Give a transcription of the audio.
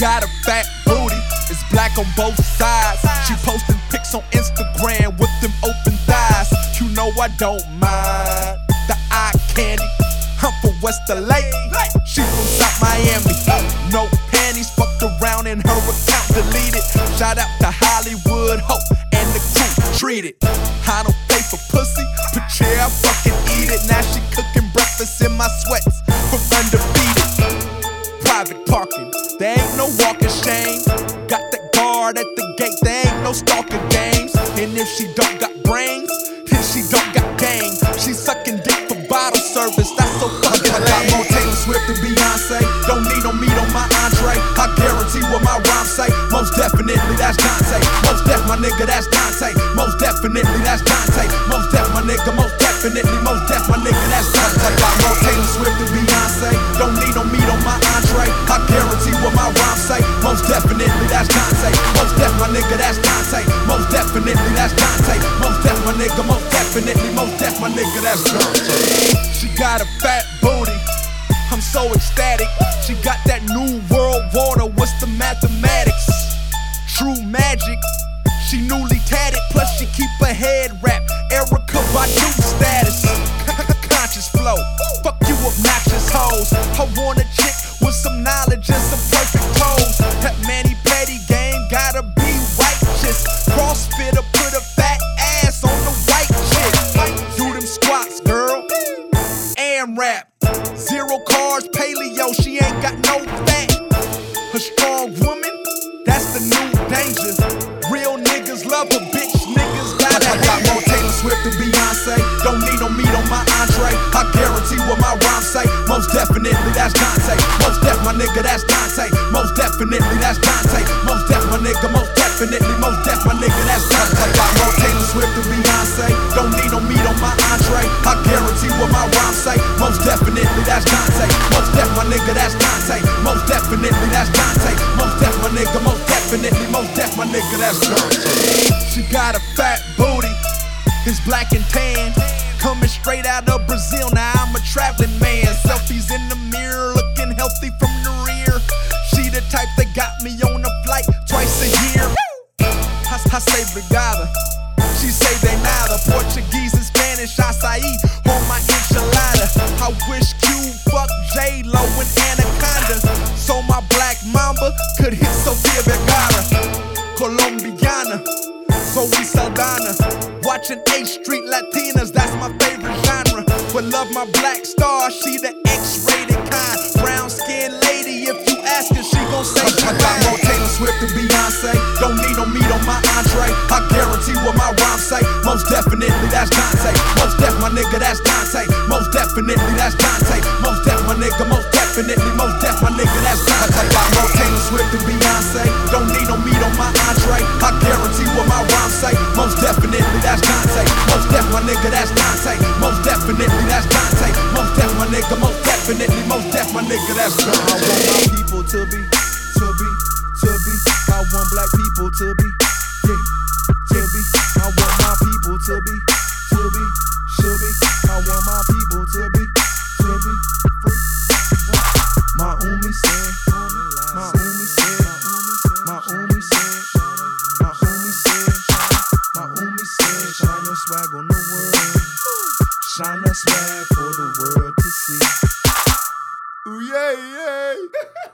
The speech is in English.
got a fat booty, it's black on both sides. She posting pics on Instagram with them open thighs. You know I don't mind the eye candy. I'm from West LA, she from South Miami. No panties, fucked around and her account deleted. Shout out to Hollywood Hope and the crew, treat it. I don't pay for pussy, but yeah, I fucking eat it. Now she cooking breakfast in my sweats from undefeated. Private parking, there ain't no walking shame. Got that guard at the gate, there ain't no stalking games. And if she don't got brains, then she don't got game. She sucking dick for bottle service, that's so fucking lame. I got more Taylor Swift than Beyonce, don't need no meat on my entree. I guarantee what my rhymes say, most definitely that's Dante. Most def my nigga, that's Dante. Most definitely that's Dante. Most def my nigga, most definitely, most def my nigga, that's Dante. I got more Taylor Swift than Beyonce, don't need no meat on my entree. I guarantee what my rhymes say, most definitely that's Dante. Most def my nigga, that's Dante. Most definitely that's Dante. Most def my nigga, most definitely, most def my nigga, that's Dante. She got a fat booty, I'm so ecstatic. She got that new world water, what's the mathematics? True magic, she newly tatted, plus she keep her head wrapped. Erykah Badu status, conscious flow. Fuck you obnoxious hoes. I want a chick with some knowledge and some perfect toes. That mani-pedi game gotta be righteous. Crossfitter put a fat ass on the white chick. Do them squats, girl, and rap. 0 carbs, paleo, she ain't got no fat. A strong woman, that's the new danger. Real niggas love a bitch, niggas gotta hate. I got more Taylor Swift than Beyonce, don't need no meat on my entree. I guarantee what my rhymes say, most definitely that's Dante. Most def my nigga, that's Dante. Most definitely that's Dante. Most def my nigga, most definitely, most def my nigga, that's Dante. I got more Taylor Swift than Beyonce, don't need no meat on my entree. I guarantee what my rhymes say, most definitely that's Dante. Most def my nigga, that's Dante. Most definitely that's Dante. Most def my nigga, most definitely, most def my nigga, that's Dante. She got a fat booty, it's black and tan, coming straight out of Brazil. Now I'm a traveling man. Selfies in the mirror, looking healthy from the rear. She the type that got me on a flight twice a year. I say brigada, she say they nada. Portuguese and Spanish, acai on my enchilada. I wish Q fucked J-Lo and Anaconda, so my black mamba could hit Sofia Vergara. Colombiana, Zoe Saldana, watching 8th Street Latinas, that's my favorite genre. But love my black star, she the X-rated kind. Brown skin lady, if you ask her, she gon' say she I got more Taylor Swift than Beyonce, don't need no meat on my entree. I guarantee what my rhymes say, most definitely that's Dante. Most def my nigga, that's Dante. Most definitely that's Dante. Most def my nigga, most definitely, most def my nigga, that's Dante. I got more Taylor Swift than Beyonce, don't need no meat on my entree. I guarantee what my rhymes say, most definitely that's Dante. Most def my nigga, that's Dante. Most definitely that's Dante. Most def my nigga, most definitely, most def my nigga, that's Dante. I want my people to be. I want black people to be, yeah, to be. I want my people to be, should be. I want my people to be free. My Umi said, my Umi said, my Umi said, my Umi said, my Umi said, shine your swag on the world, shine that swag for the world to see. Ooh, yeah.